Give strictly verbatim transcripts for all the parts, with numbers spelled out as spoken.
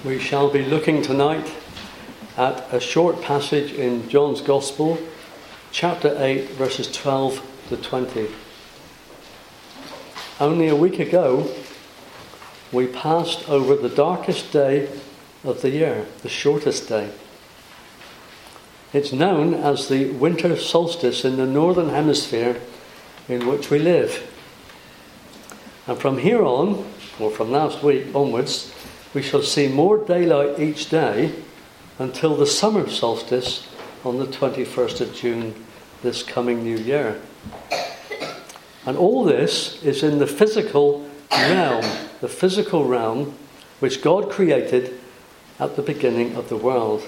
We shall be looking tonight at a short passage in John's Gospel, chapter eight, verses twelve to twenty. Only a week ago, we passed over the darkest day of the year, the shortest day. It's known as the winter solstice in the northern hemisphere in which we live. And from here on, or from last week onwards, we shall see more daylight each day until the summer solstice on the twenty-first of June this coming new year. And all this is in the physical realm, the physical realm which God created at the beginning of the world.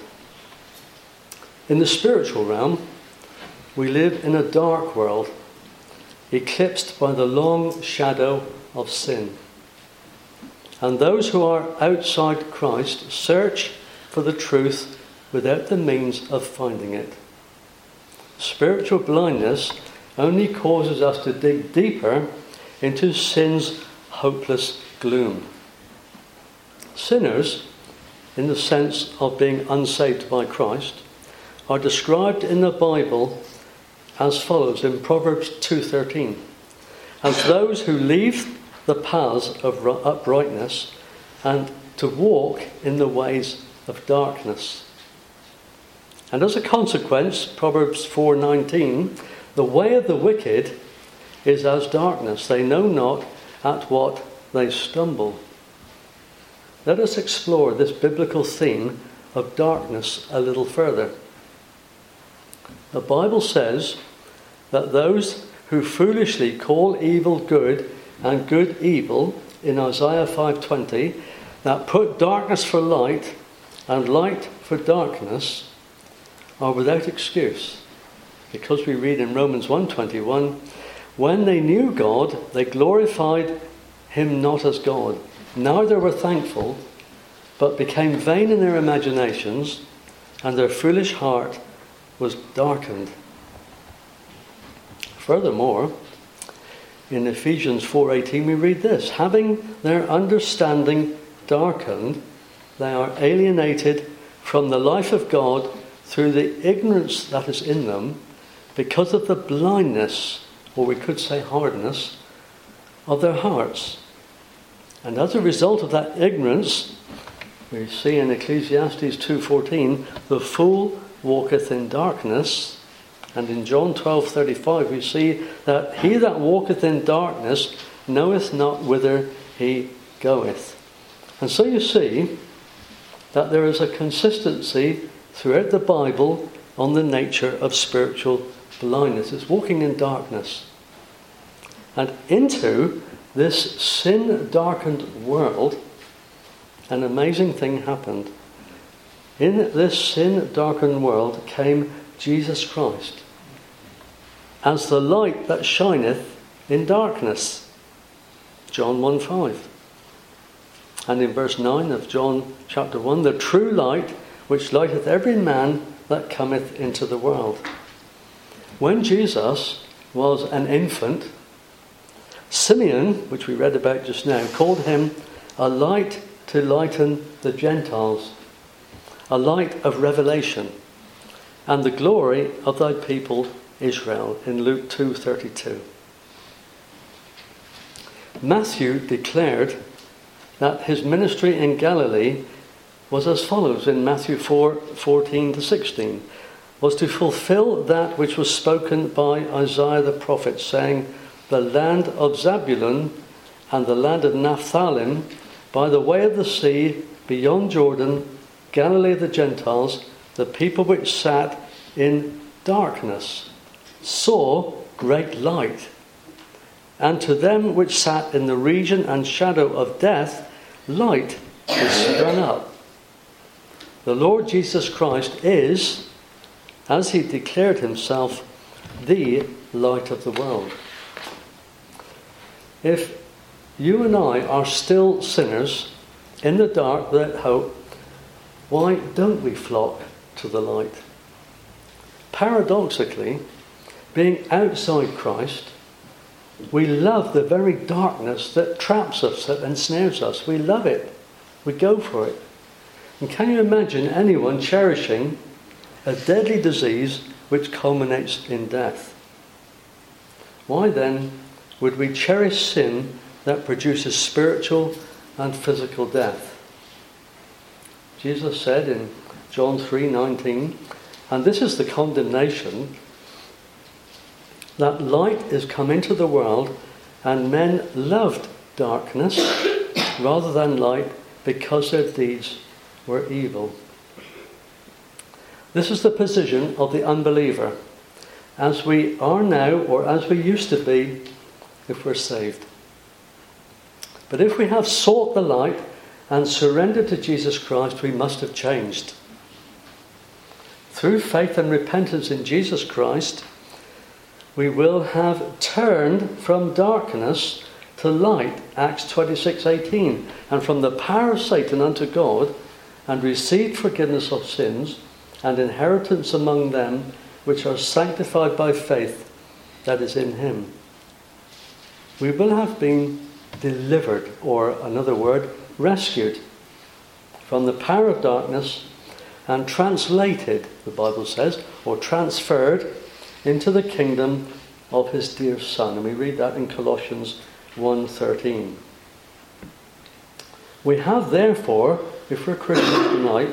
In the spiritual realm, we live in a dark world, eclipsed by the long shadow of sin. And those who are outside Christ search for the truth without the means of finding it. Spiritual blindness only causes us to dig deeper into sin's hopeless gloom. Sinners, in the sense of being unsaved by Christ, are described in the Bible as follows in Proverbs two thirteen. As those who leave the paths of uprightness and to walk in the ways of darkness. And as a consequence, Proverbs four nineteen, the way of the wicked is as darkness. They know not at what they stumble. Let us explore this biblical theme of darkness a little further. The Bible says that those who foolishly call evil good and good evil, in Isaiah five twenty, that put darkness for light and light for darkness, are without excuse. Because we read in Romans one twenty-one, when they knew God, they glorified him not as God, neither were thankful, but became vain in their imaginations, and their foolish heart was darkened. Furthermore, in Ephesians four eighteen we read this, having their understanding darkened, they are alienated from the life of God through the ignorance that is in them, because of the blindness, or we could say hardness, of their hearts. And as a result of that ignorance, we see in Ecclesiastes two fourteen, the fool walketh in darkness. And in John twelve thirty-five we see that he that walketh in darkness knoweth not whither he goeth. And so you see that there is a consistency throughout the Bible on the nature of spiritual blindness. It's walking in darkness. And into this sin-darkened world, an amazing thing happened. In this sin-darkened world came Jesus Christ as the light that shineth in darkness. John one five. And in verse nine of John chapter one, the true light which lighteth every man that cometh into the world. When Jesus was an infant, Simeon, which we read about just now, called him a light to lighten the Gentiles, a light of revelation, and the glory of thy people Israel, in Luke two thirty-two. Matthew declared that his ministry in Galilee was as follows in Matthew four fourteen to sixteen, was to fulfill that which was spoken by Isaiah the prophet, saying, the land of Zabulon and the land of Naphtali, by the way of the sea, beyond Jordan, Galilee of the Gentiles, the people which sat in darkness saw great light. And to them which sat in the region and shadow of death, light is sprung up. The Lord Jesus Christ is, as he declared himself, the light of the world. If you and I are still sinners in the dark without hope, why don't we flock to the light? Paradoxically, being outside Christ, we love the very darkness that traps us, that ensnares us. We love it. We go for it. And can you imagine anyone cherishing a deadly disease which culminates in death? Why then would we cherish sin that produces spiritual and physical death? Jesus said in John three nineteen, and this is the condemnation, that light is come into the world, and men loved darkness rather than light, because their deeds were evil. This is the position of the unbeliever, as we are now, or as we used to be if we're saved. But if we have sought the light and surrendered to Jesus Christ, we must have changed. Through faith and repentance in Jesus Christ, we will have turned from darkness to light, Acts twenty-six eighteen, and from the power of Satan unto God, and received forgiveness of sins and inheritance among them which are sanctified by faith that is in him. We will have been delivered, or another word, rescued from the power of darkness and translated, the Bible says, or transferred into the kingdom of his dear Son. And we read that in Colossians one thirteen. We have therefore, if we're Christians tonight,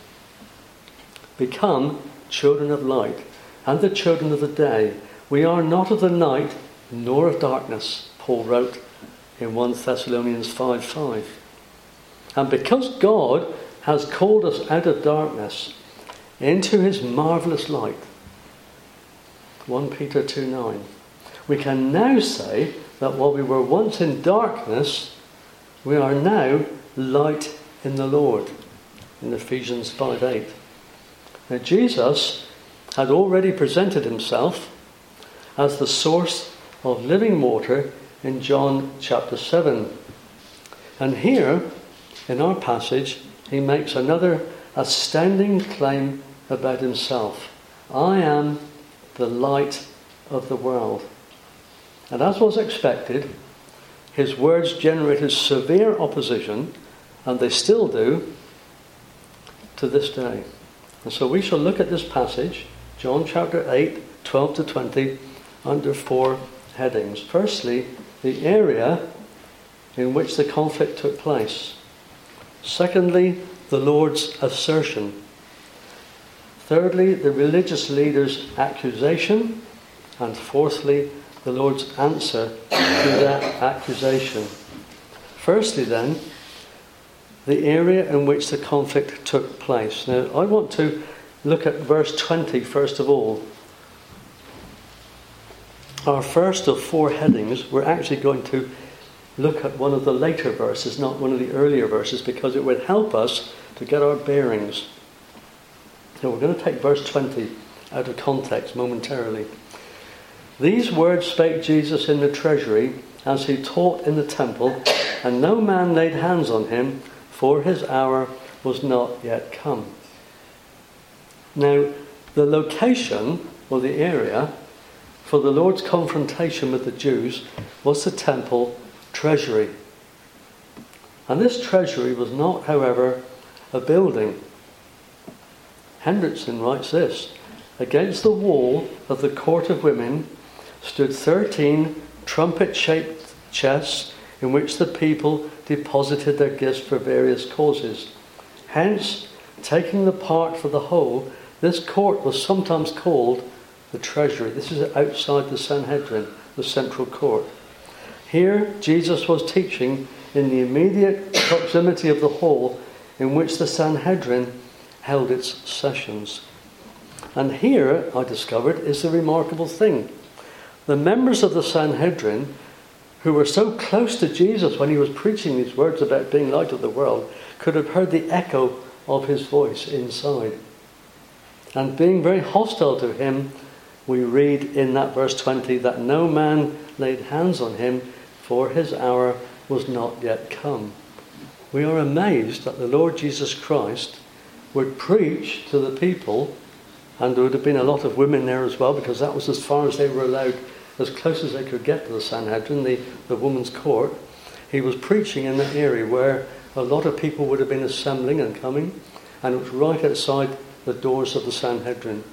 become children of light and the children of the day. We are not of the night nor of darkness, Paul wrote in First Thessalonians five five. And because God has called us out of darkness into his marvellous light, First Peter two nine, we can now say that while we were once in darkness, we are now light in the Lord, in Ephesians five eight. Now Jesus had already presented himself as the source of living water in John chapter seven. And here, in our passage, he makes another astounding claim about himself. I am the light of the world. And as was expected, his words generated severe opposition, and they still do to this day. And so we shall look at this passage, John chapter eight, twelve to twenty, under four headings. Firstly, the area in which the conflict took place. Secondly, the Lord's assertion. Thirdly, the religious leader's accusation. And fourthly, the Lord's answer to that accusation. Firstly then, the area in which the conflict took place. Now, I want to look at verse twenty first of all. Our first of four headings, we're actually going to look at one of the later verses, not one of the earlier verses, because it would help us to get our bearings. So we're going to take verse twenty out of context momentarily. These words spake Jesus in the treasury as he taught in the temple, and no man laid hands on him, for his hour was not yet come. Now, the location, or the area, for the Lord's confrontation with the Jews was the temple treasury. And this treasury was not, however, a building. Hendrickson writes this: against the wall of the court of women stood thirteen trumpet-shaped chests in which the people deposited their gifts for various causes. Hence, taking the part for the whole, this court was sometimes called the treasury. This is outside the Sanhedrin, the central court. Here, Jesus was teaching in the immediate proximity of the hall in which the Sanhedrin held its sessions. And here, I discovered, is the remarkable thing. The members of the Sanhedrin, who were so close to Jesus when he was preaching these words about being light of the world, could have heard the echo of his voice inside. And being very hostile to him, we read in that verse twenty that no man laid hands on him, for his hour was not yet come. We are amazed that the Lord Jesus Christ would preach to the people, and there would have been a lot of women there as well, because that was as far as they were allowed, as close as they could get to the Sanhedrin, the, the woman's court. He was preaching in that area where a lot of people would have been assembling and coming, and it was right outside the doors of the Sanhedrin.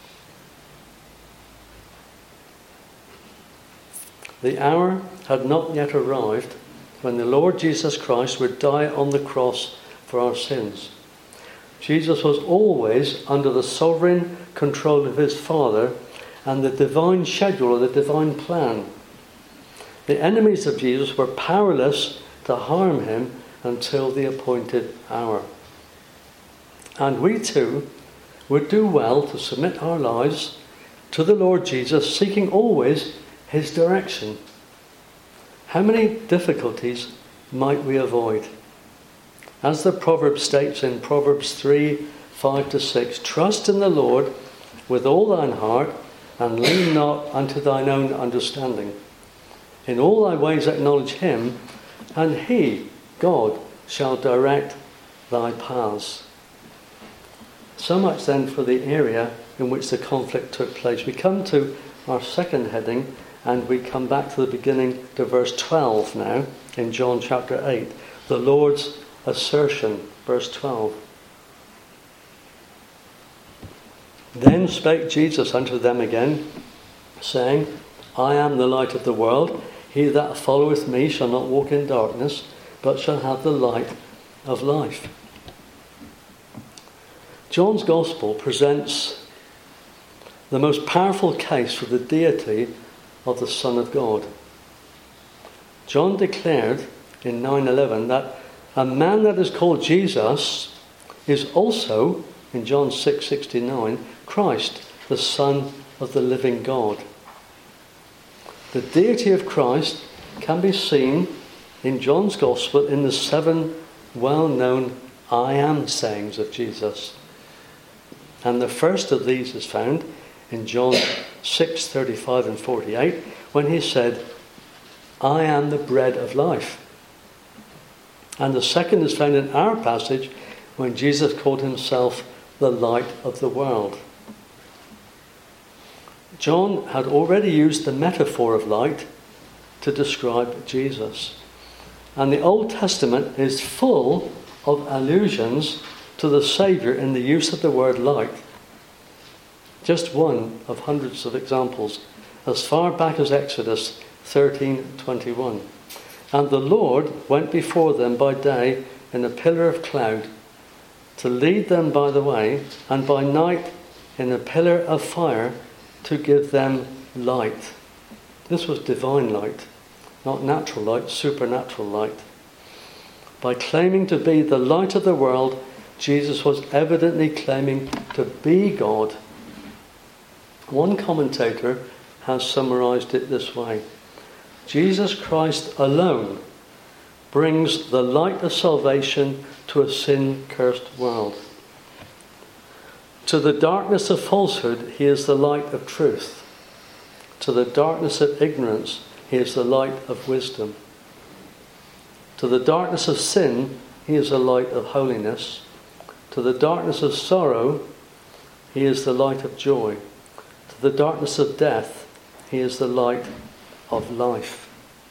The hour had not yet arrived when the Lord Jesus Christ would die on the cross for our sins. Jesus was always under the sovereign control of his Father and the divine schedule or the divine plan. The enemies of Jesus were powerless to harm him until the appointed hour. And we too would do well to submit our lives to the Lord Jesus, seeking always his direction. How many difficulties might we avoid? As the proverb states in Proverbs three, five to six, trust in the Lord with all thine heart, and lean not unto thine own understanding. In all thy ways acknowledge him, and he, God, shall direct thy paths. So much then for the area in which the conflict took place. We come to our second heading, and we come back to the beginning to verse twelve now in John chapter eight. The Lord's assertion, verse twelve. Then spake Jesus unto them again, saying, I am the light of the world. He that followeth me shall not walk in darkness, but shall have the light of life. John's Gospel presents the most powerful case for the deity of the Son of God. John declared in nine eleven that a man that is called Jesus is also, in John six sixty-nine, Christ, the Son of the living God. The deity of Christ can be seen in John's Gospel in the seven well-known I am sayings of Jesus. And the first of these is found in John six thirty-five and forty-eight, when he said, I am the bread of life. And the second is found in our passage when Jesus called himself the light of the world. John had already used the metaphor of light to describe Jesus. And the Old Testament is full of allusions to the Saviour in the use of the word light. Just one of hundreds of examples, as far back as Exodus thirteen twenty-one. And the Lord went before them by day in a pillar of cloud to lead them by the way, and by night in a pillar of fire to give them light. This was divine light, not natural light, supernatural light. By claiming to be the light of the world, Jesus was evidently claiming to be God. One commentator has summarized it this way: Jesus Christ alone brings the light of salvation to a sin-cursed world. To the darkness of falsehood, he is the light of truth. To the darkness of ignorance, he is the light of wisdom. To the darkness of sin, he is the light of holiness. To the darkness of sorrow, he is the light of joy. To the darkness of death, he is the light of life.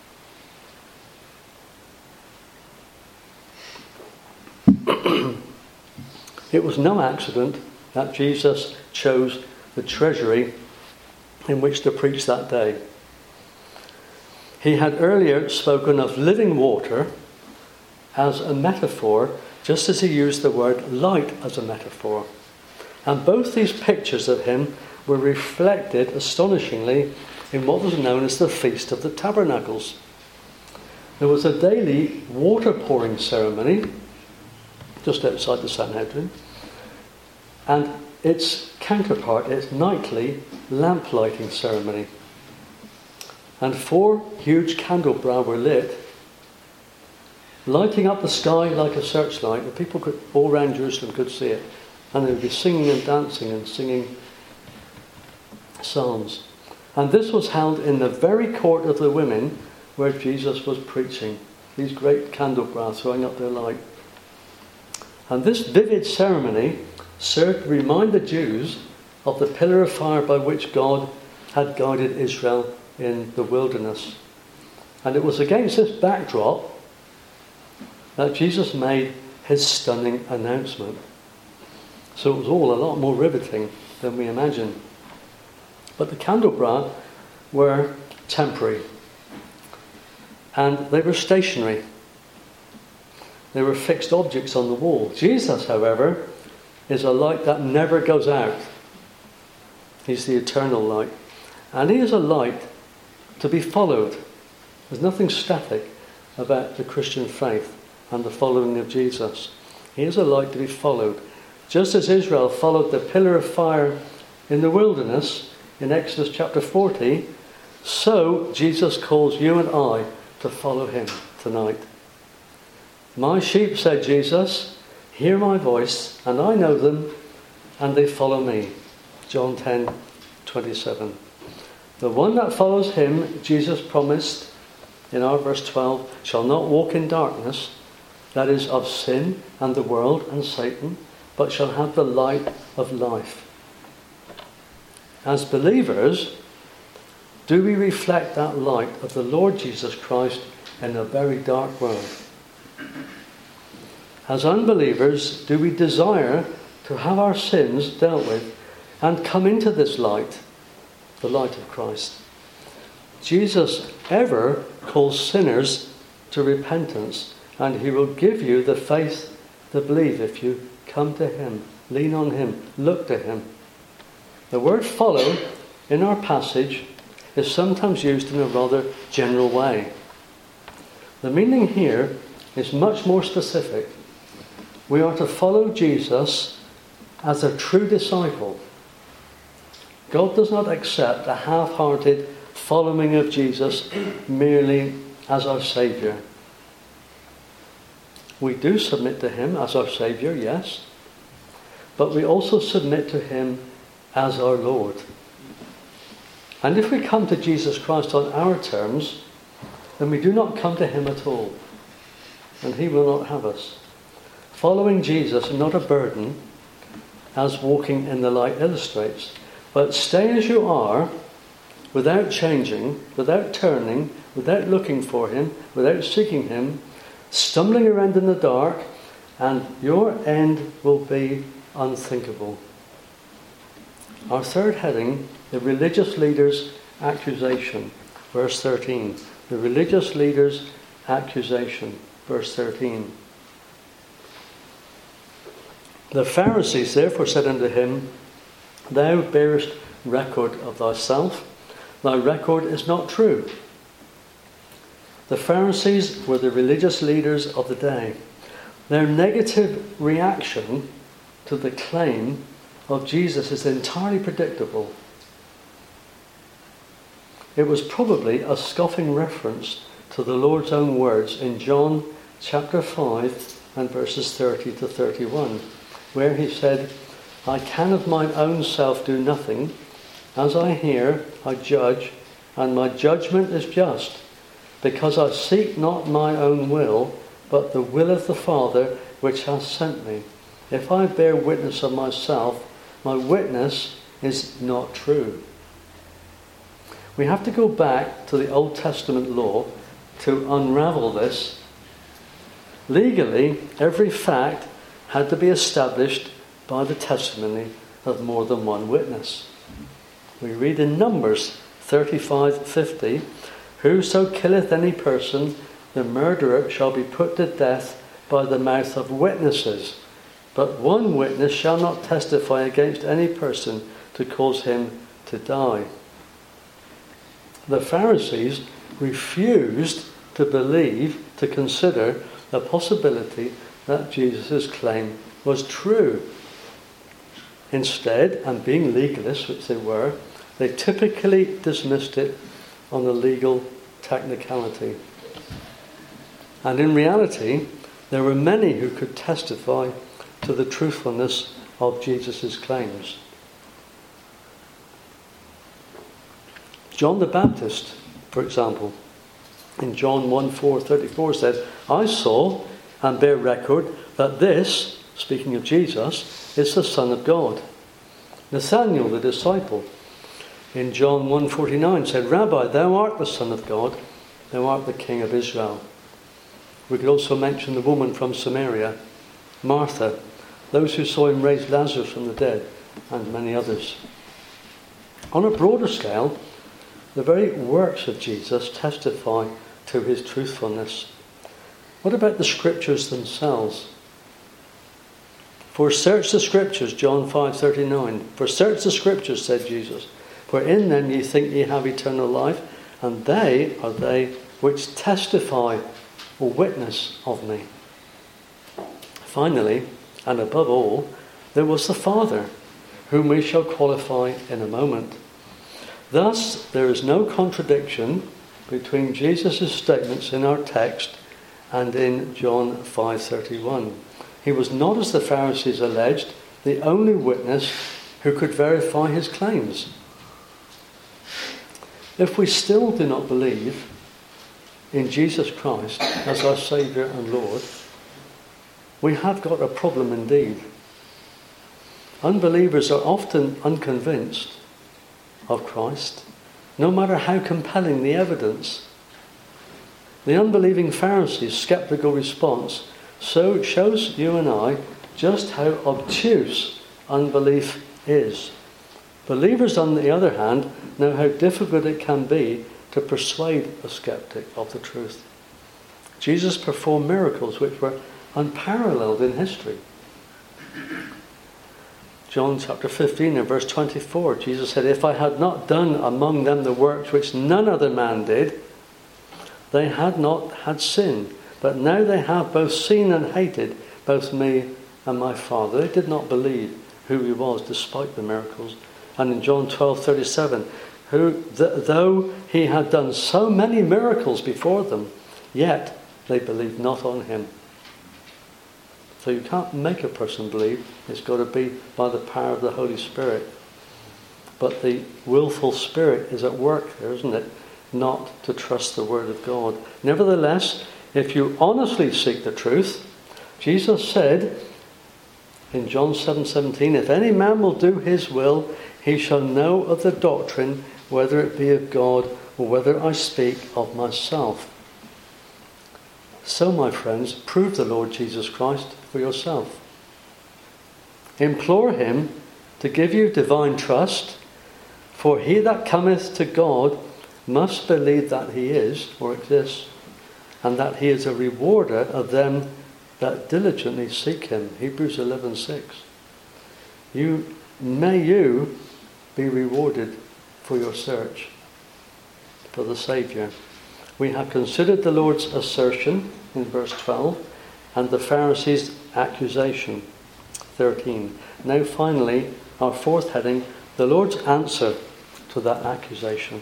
It was no accident that Jesus chose the treasury in which to preach that day. He had earlier spoken of living water as a metaphor, just as he used the word light as a metaphor. And both these pictures of him were reflected astonishingly in what was known as the Feast of the Tabernacles. There was a daily water pouring ceremony just outside the Sanhedrin, and its counterpart, its nightly lamp lighting ceremony. And four huge candelabra were lit, lighting up the sky like a searchlight. The people could, all around Jerusalem could see it, and they would be singing and dancing and singing psalms. And this was held in the very court of the women where Jesus was preaching. These great candelabra throwing up their light. And this vivid ceremony served to remind the Jews of the pillar of fire by which God had guided Israel in the wilderness. And it was against this backdrop that Jesus made his stunning announcement. So it was all a lot more riveting than we imagine. But the candelabra were temporary, and they were stationary. They were fixed objects on the wall. Jesus, however, is a light that never goes out. He's the eternal light. And he is a light to be followed. There's nothing static about the Christian faith and the following of Jesus. He is a light to be followed. Just as Israel followed the pillar of fire in the wilderness in Exodus chapter forty, so Jesus calls you and I to follow him tonight. My sheep, said Jesus, hear my voice, and I know them, and they follow me. John ten twenty-seven. The one that follows him, Jesus promised in our verse twelve, shall not walk in darkness, that is, of sin and the world and Satan, but shall have the light of life. As believers, do we reflect that light of the Lord Jesus Christ in a very dark world? As unbelievers, do we desire to have our sins dealt with and come into this light, the light of Christ? Jesus ever calls sinners to repentance, and he will give you the faith to believe if you come to him, lean on him, look to him. The word follow in our passage is sometimes used in a rather general way. The meaning here is much more specific. We are to follow Jesus as a true disciple. God does not accept a half-hearted following of Jesus merely as our Saviour. We do submit to him as our Saviour, yes, but we also submit to him as our Lord. And if we come to Jesus Christ on our terms, then we do not come to him at all, and he will not have us. Following Jesus is not a burden, as walking in the light illustrates, but stay as you are, without changing, without turning, without looking for him, without seeking him, stumbling around in the dark, and your end will be unthinkable. Our third heading, the religious leader's accusation, verse thirteen. The religious leader's accusation, verse thirteen. The Pharisees therefore said unto him, Thou bearest record of thyself, thy record is not true. The Pharisees were the religious leaders of the day. Their negative reaction to the claim of Jesus is entirely predictable. It was probably a scoffing reference to the Lord's own words in John chapter five and verses thirty to thirty-one, where he said, I can of mine own self do nothing. As I hear, I judge, and my judgment is just, because I seek not my own will, but the will of the Father which hath sent me. If I bear witness of myself, my witness is not true. We have to go back to the Old Testament law to unravel this. Legally, every fact had to be established by the testimony of more than one witness. We read in Numbers thirty-five fifty, Whoso killeth any person, the murderer shall be put to death by the mouth of witnesses. But one witness shall not testify against any person to cause him to die. The Pharisees refused to believe, to consider the possibility that Jesus' claim was true. Instead, and being legalists, which they were, they typically dismissed it on a legal technicality. And in reality, there were many who could testify to the truthfulness of Jesus' claims. John the Baptist, for example, in John one four thirty-four said, I saw and bear record that this, speaking of Jesus, is the Son of God. Nathanael, the disciple, in John one forty-nine said, Rabbi, thou art the Son of God, thou art the King of Israel. We could also mention the woman from Samaria, Martha, those who saw him raise Lazarus from the dead, and many others. On a broader scale, the very works of Jesus testify to his truthfulness. What about the scriptures themselves? For search the scriptures, John five thirty-nine. For search the scriptures, said Jesus, for in them ye think ye have eternal life, and they are they which testify or witness of me. Finally, and above all, there was the Father, whom we shall qualify in a moment. Thus, there is no contradiction between Jesus' statements in our text and in John five thirty-one. He was not, as the Pharisees alleged, the only witness who could verify his claims. If we still do not believe in Jesus Christ as our Saviour and Lord, we have got a problem indeed. Unbelievers are often unconvinced of Christ, no matter how compelling the evidence. The unbelieving Pharisees' sceptical response so shows you and I just how obtuse unbelief is. Believers, on the other hand, know how difficult it can be to persuade a skeptic of the truth. Jesus performed miracles which were unparalleled in history. John chapter fifteen and verse twenty-four, Jesus said, if I had not done among them the works which none other man did, they had not had sin. But now they have both seen and hated both me and my Father. They did not believe who he was despite the miracles. And in John twelve thirty-seven, who, th- though he had done so many miracles before them, yet they believed not on him. So you can't make a person believe. It's got to be by the power of the Holy Spirit. But the willful spirit is at work there, isn't it? Not to trust the word of God. Nevertheless, if you honestly seek the truth, Jesus said in John seven seventeen, if any man will do his will, he shall know of the doctrine, whether it be of God or whether I speak of myself. So, my friends, prove the Lord Jesus Christ for yourself. Implore him to give you divine trust, for he that cometh to God must believe that he is, or exists, and that he is a rewarder of them that diligently seek him. Hebrews eleven six. You, may you be rewarded for your search for the Saviour. We have considered the Lord's assertion in verse twelve and the Pharisees' accusation, thirteen. Now finally, our fourth heading, the Lord's answer to that accusation.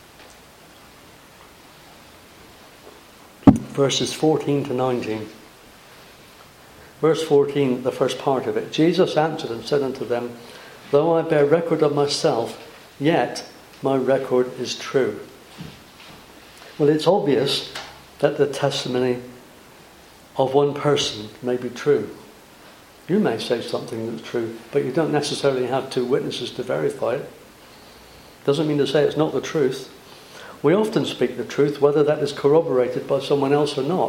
Verses fourteen to nineteen. Verse fourteen, the first part of it. Jesus answered and said unto them, though I bear record of myself, yet my record is true. Well, it's obvious that the testimony of one person may be true. You may say something that's true, but you don't necessarily have two witnesses to verify it. Doesn't mean to say it's not the truth. We often speak the truth, whether that is corroborated by someone else or not.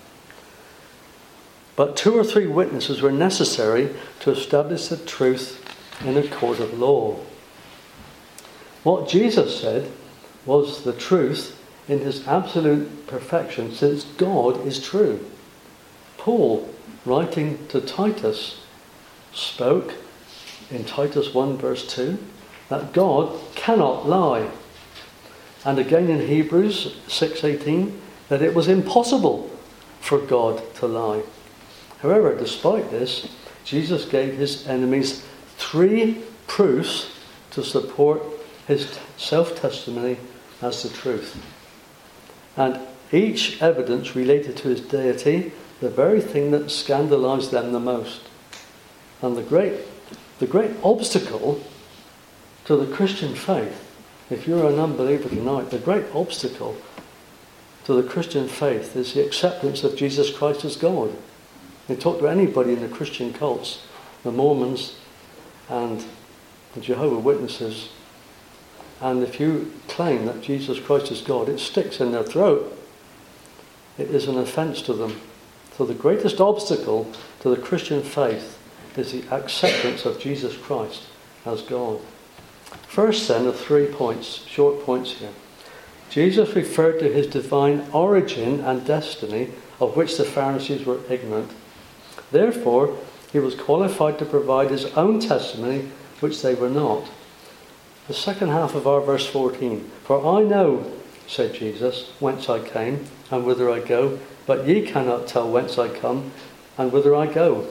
But two or three witnesses were necessary to establish the truth in a court of law. What Jesus said was the truth in his absolute perfection, since God is true. Paul, writing to Titus, spoke in Titus one verse two that God cannot lie. And again in Hebrews six eighteen that it was impossible for God to lie. However, despite this, Jesus gave his enemies three proofs to support his self-testimony as the truth. And each evidence related to his deity, the very thing that scandalized them the most. And the great, the great obstacle to the Christian faith, if you're an unbeliever tonight, the great obstacle to the Christian faith is the acceptance of Jesus Christ as God. You talk to anybody in the Christian cults, the Mormons and the Jehovah's Witnesses, and if you claim that Jesus Christ is God, it sticks in their throat. it is an offence to them. So the greatest obstacle to the Christian faith is the acceptance of Jesus Christ as God. First then, of three points, short points here. Jesus referred to his divine origin and destiny, of which the Pharisees were ignorant. Therefore, he was qualified to provide his own testimony, which they were not. The second half of our verse fourteen. For I know, said Jesus, whence I came and whither I go, but ye cannot tell whence I come and whither I go.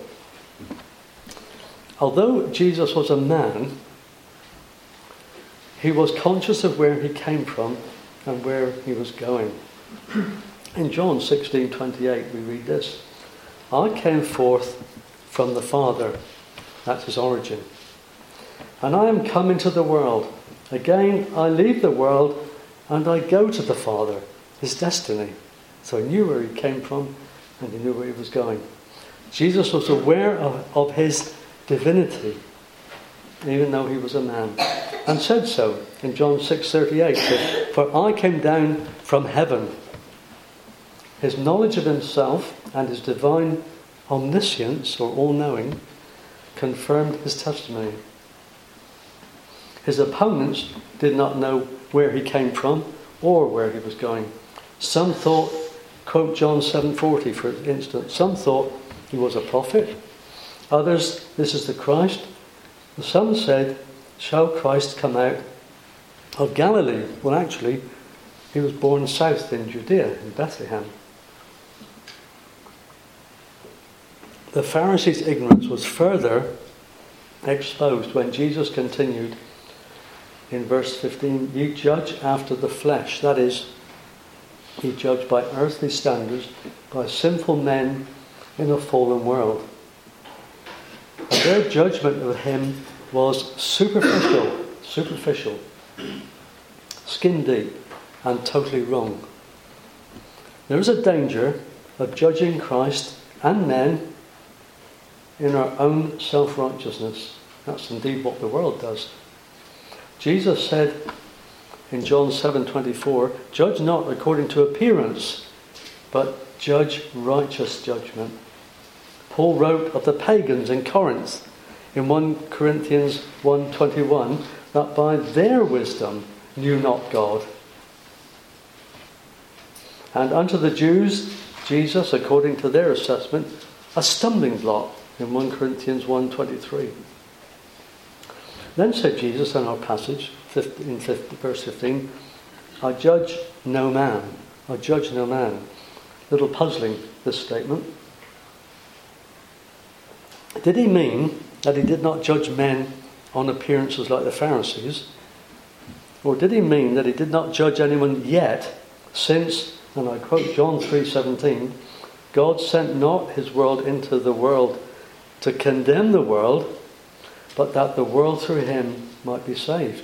Although Jesus was a man, he was conscious of where he came from and where he was going. In John sixteen twenty-eight we read this. I came forth from the Father. That's his origin. And I am come into the world. Again, I leave the world and I go to the Father, his destiny. So he knew where he came from and he knew where he was going. Jesus was aware of, of his divinity, even though he was a man, and said so in John six thirty-eight. For I came down from heaven. His knowledge of himself and his divine omniscience, or all-knowing, confirmed his testimony. His opponents did not know where he came from or where he was going. Some thought, quote John seven forty for instance, some thought he was a prophet. Others, this is the Christ. And some said, shall Christ come out of Galilee? Well, actually, he was born south in Judea, in Bethlehem. The Pharisees' ignorance was further exposed when Jesus continued in verse fifteen, ye judge after the flesh. That is, ye judge by earthly standards, by sinful men in a fallen world. And their judgment of him was superficial, superficial, skin deep, and totally wrong. There is a danger of judging Christ and men in our own self-righteousness. That's indeed what the world does. Jesus said in John seven twenty-four, judge not according to appearance, but judge righteous judgment. Paul wrote of the pagans in Corinth in First Corinthians one twenty-one that by their wisdom knew not God. And unto the Jews, Jesus, according to their assessment, a stumbling block in First Corinthians one twenty-three. Then said Jesus in our passage, in verse fifteen, I judge no man. I judge no man. Little puzzling, this statement. Did he mean that he did not judge men on appearances like the Pharisees? Or did he mean that he did not judge anyone yet, since, and I quote John three seventeen, God sent not his word into the world to condemn the world, but that the world through him might be saved?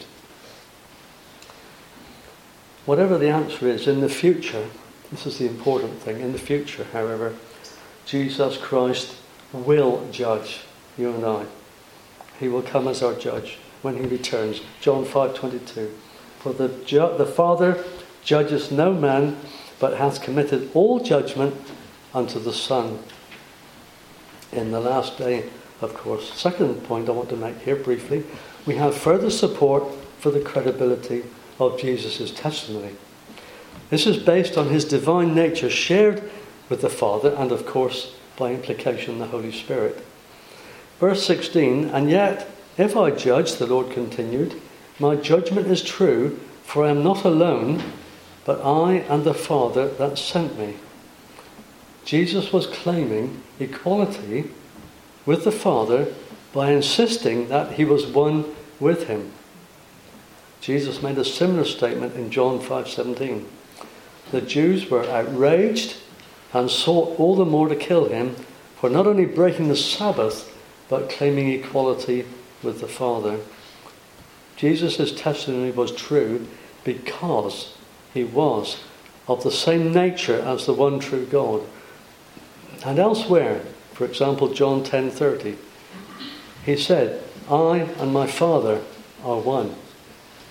Whatever the answer is, in the future, this is the important thing, in the future, however, Jesus Christ will judge you and I. He will come as our judge when he returns. John five twenty-two. For the, ju- the Father judges no man, but hath committed all judgment unto the Son. In the last day, of course. Second point I want to make here briefly, we have further support for the credibility of Jesus' testimony. This is based on his divine nature shared with the Father and, of course, by implication, the Holy Spirit. Verse sixteen, and yet, if I judge, the Lord continued, my judgment is true, for I am not alone, but I and the Father that sent me. Jesus was claiming equality with the Father by insisting that he was one with him. Jesus made a similar statement in John five seventeen. The Jews were outraged and sought all the more to kill him for not only breaking the Sabbath, but claiming equality with the Father. Jesus' testimony was true because he was of the same nature as the one true God. And elsewhere, for example, John ten thirty, he said, I and my Father are one.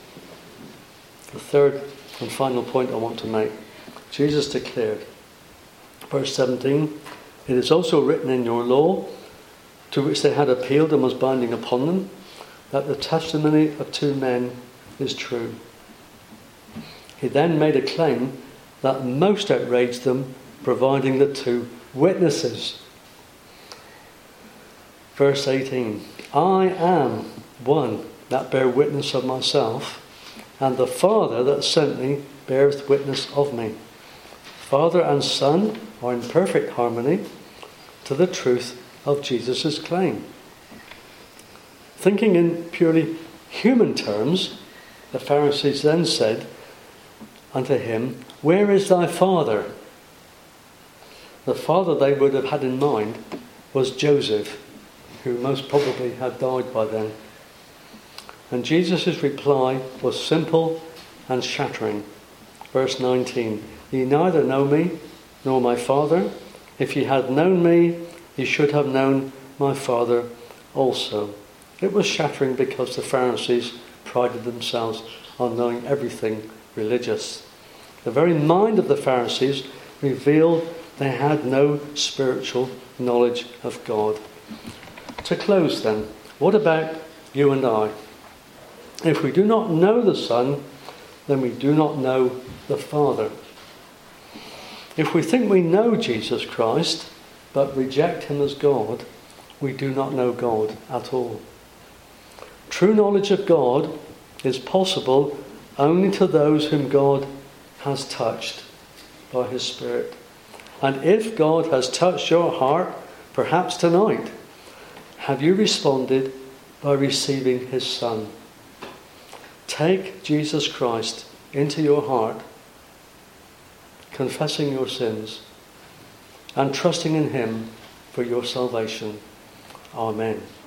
The third and final point I want to make, Jesus declared, Verse seventeen, it is also written in your law, to which they had appealed and was binding upon them, that the testimony of two men is true. He then made a claim that most outraged them, providing the two witnesses. Verse eighteen, I am one that bear witness of myself, and the Father that sent me beareth witness of me. Father and Son are in perfect harmony to the truth of Jesus' claim. Thinking in purely human terms, the Pharisees then said unto him, where is thy father? The father they would have had in mind was Joseph, who most probably had died by then. And Jesus' reply was simple and shattering. Verse nineteen, ye neither know me nor my Father. If ye had known me, ye should have known my Father also. It was shattering because the Pharisees prided themselves on knowing everything religious. The very mind of the Pharisees revealed they had no spiritual knowledge of God. To close then, what about you and I? If we do not know the Son, then we do not know the Father. If we think we know Jesus Christ, but reject him as God, we do not know God at all. True knowledge of God is possible only to those whom God has touched by his Spirit. And if God has touched your heart, perhaps tonight, have you responded by receiving his Son? Take Jesus Christ into your heart, confessing your sins and trusting in him for your salvation. Amen.